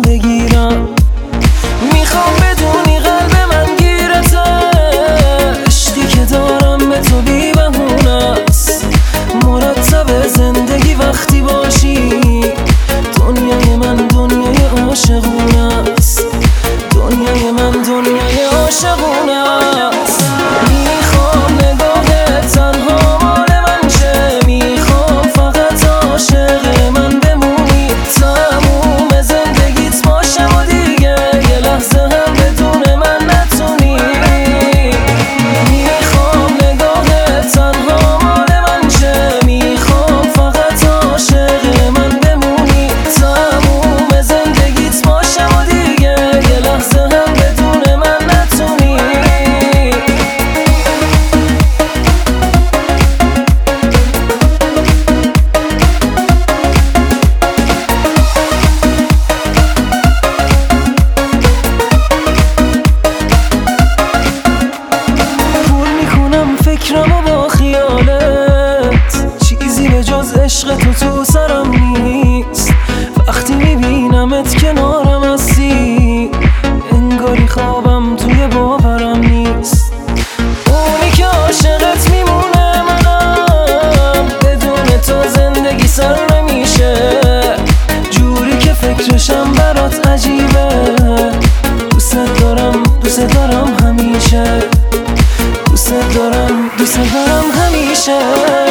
بگیرم. میخوام بدونی قلب من گیرته، عشقی که دارم به تو بی بهونست. مرتب زندگی وقتی باشی، دنیای من دنیای عاشقونه است. دنیای من دنیای عاشقونه است. میخوام نگاهت تنها مال من شه، میخوام فقط عاشق من بمونی. تموم زندگیت باشم و دیگه یه لحظه هم بدون من نتونی. میخوام نگاهت تنها مال من شه، میخوام فقط عاشق من بمونی. تموم زندگیت باشم و دیگه یه لحظه هم بدون من نتونی. فکرمو با خیالت، چیزی به جز عشق تو سرم نیست. وقتی میبینمت کنارم هستی، انگاری خوابم توی باورم نیست. اونی که عاشقت میمونه منم، بدون تو زندگی سر نمیشه. جوری که فکرشم برات عجیبه، دوست دارم همیشه. دوست دارم همیشه.